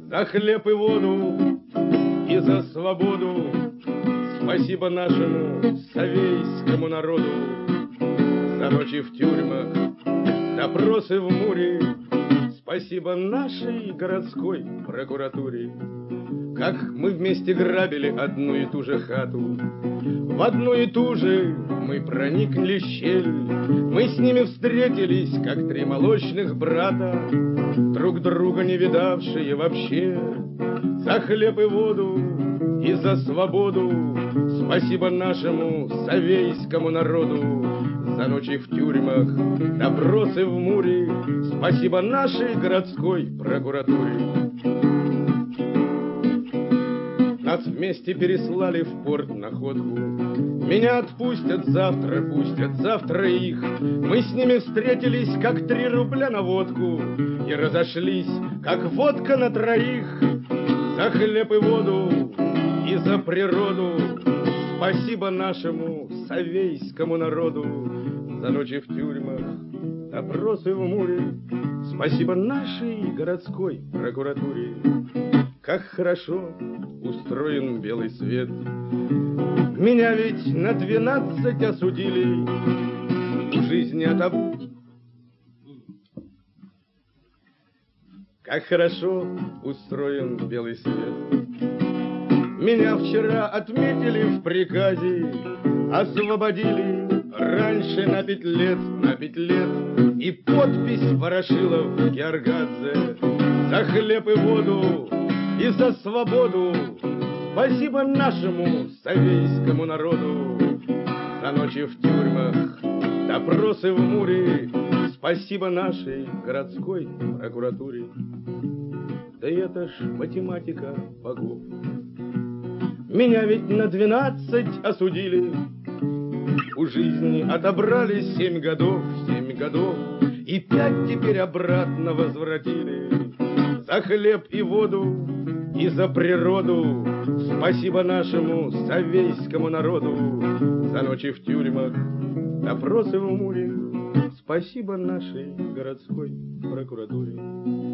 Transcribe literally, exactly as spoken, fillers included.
За хлеб и воду и за свободу спасибо нашему совейскому народу. За ночи в тюрьмах, допросы в Муре спасибо нашей городской прокуратуре. Как мы вместе грабили одну и ту же хату, в одну и ту же мы проникли в щель. Мы с ними встретились, как три молочных брата, друг друга не видавшие вообще. За хлеб и воду и за свободу спасибо нашему совейскому народу. За ночи в тюрьмах, допросы в Муре спасибо нашей городской прокуратуре. Нас вместе переслали в порт находку. Меня отпустят завтра, пустят завтра их. Мы с ними встретились, как три рубля на водку, и разошлись, как водка на троих. За хлеб и воду и за природу спасибо нашему совейскому народу. За ночи в тюрьмах, допросы в Муре спасибо нашей городской прокуратуре. Как хорошо устроен белый свет. Меня ведь на двенадцать осудили. В жизни отоб... Как хорошо устроен белый свет. Меня вчера отметили в приказе, освободили раньше на пять лет, на пять лет. И подпись Ворошилов Георгадзе. За хлеб и воду и за свободу спасибо нашему совейскому народу. За ночи в тюрьмах, допросы в Муре спасибо нашей городской прокуратуре. Да это ж математика богов. Меня ведь на двенадцать осудили. У жизни отобрали семь годов, семь годов, и пять теперь обратно возвратили. За хлеб и воду и за природу спасибо нашему совейскому народу. За ночи в тюрьмах, допросы в Муре спасибо нашей городской прокуратуре.